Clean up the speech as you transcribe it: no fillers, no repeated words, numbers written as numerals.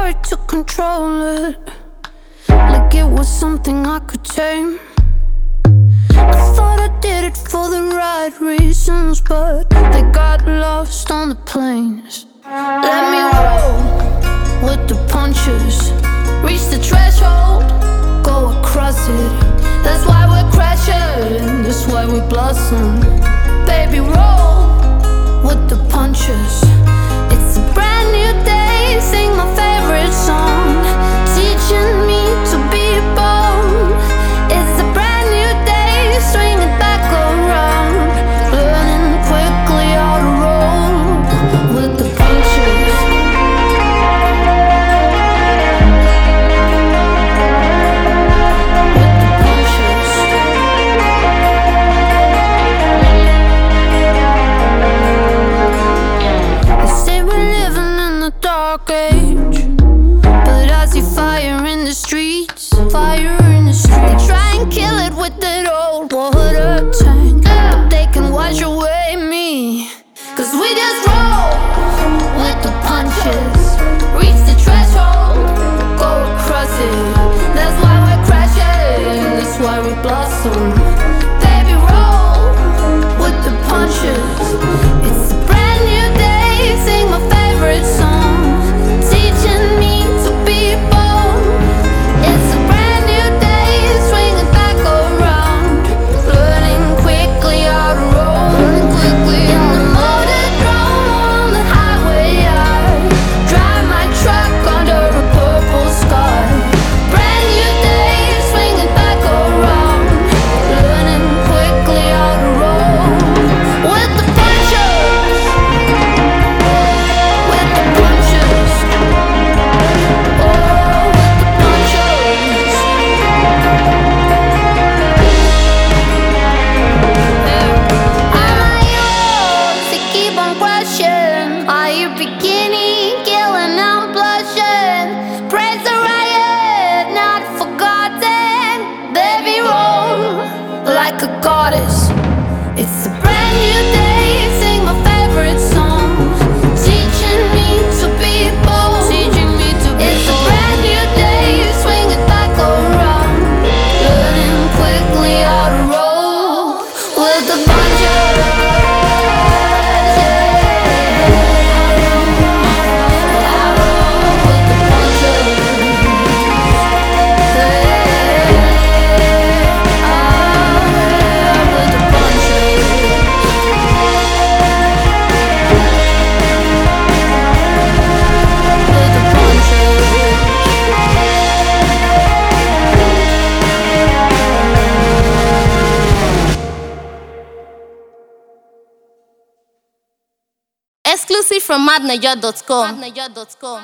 hard to control it, like it was something I could tame. I thought I did it for the right reasons, but they got lost on the plains. Let me roll with the punches, reach the threshold, go across it. That's why we're crashing, that's why we blossom. Baby, roll with the punches. It's a brand new day, sing my favorite song, teaching me to be bold. It's a brand new day, swing it back around, learning quickly how to roll with the punches. Dark age, but I see fire in the streets, fire in the streets. They try and kill it with that old water tank, but they can wash away me, 'cause we just roll with the punches, reach the threshold, go across it. That's why we're crashing, that's why we blossom. Baby, roll with the punches. It's a brand new day, sing my favorite song, teaching me to be bold. It's a brand new day, swinging back around, learning quickly how to roll. Quickly in the motor drone on the highway, I drive my truck under a purple sky. Brand new day, swinging back around, learning quickly how to roll with the punches. With the punches. Are you beginning, killing, I'm blushing? Praise the riot, not forgotten. Baby, roll like a goddess. It's a brand new day, sing my favorite song, teaching me to be bold. Teaching me to be it's bold. A brand new day, swing it back around, learning quickly how to roll with the punches. Exclusive from madnaja.com.